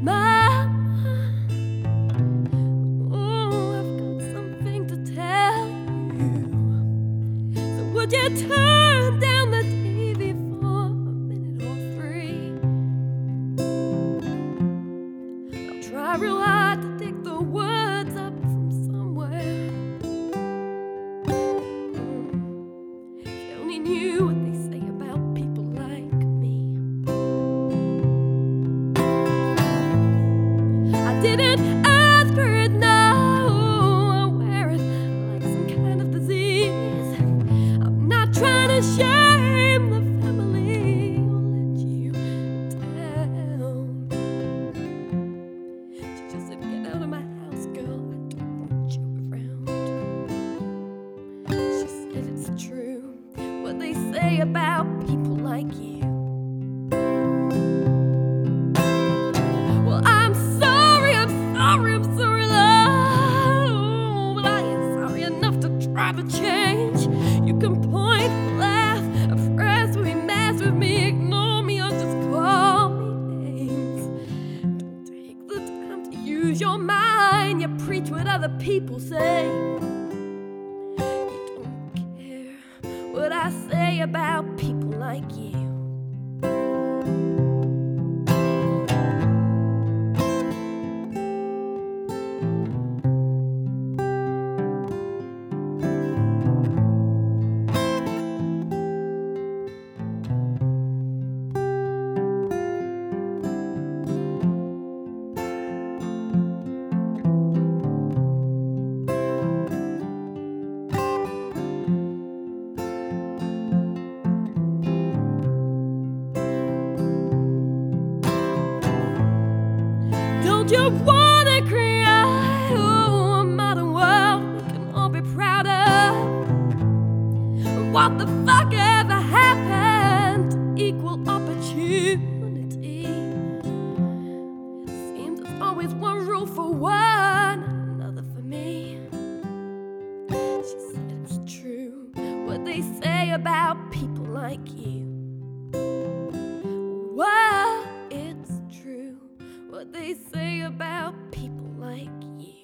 Mama, oh, I've got something to tell you. So would you turn down the TV for a minute or three? I'll try real hard to dig the words up from somewhere. If you only knew what they say about people like me. I didn't ask for it, no. I wear it like some kind of disease. I'm not trying to shame the family or let you down. She just said, get out of my house, girl, I don't want you around. She said it's true what they say about people like you. Well, I'm sorry, love, but I ain't sorry enough to try to change. You can point, laugh, oppress me, mess with me, ignore me, or just call me names. Don't take the time to use your mind. You preach what other people say. You don't care what I say about people like you. Don't you wanna cry? Oh, a modern world we can all be proud of. What the fuck ever happened to equal opportunity? Seems there's always one rule for one, another for me. She said it's true what they say about people like you. Well, it's true what they say about people like you.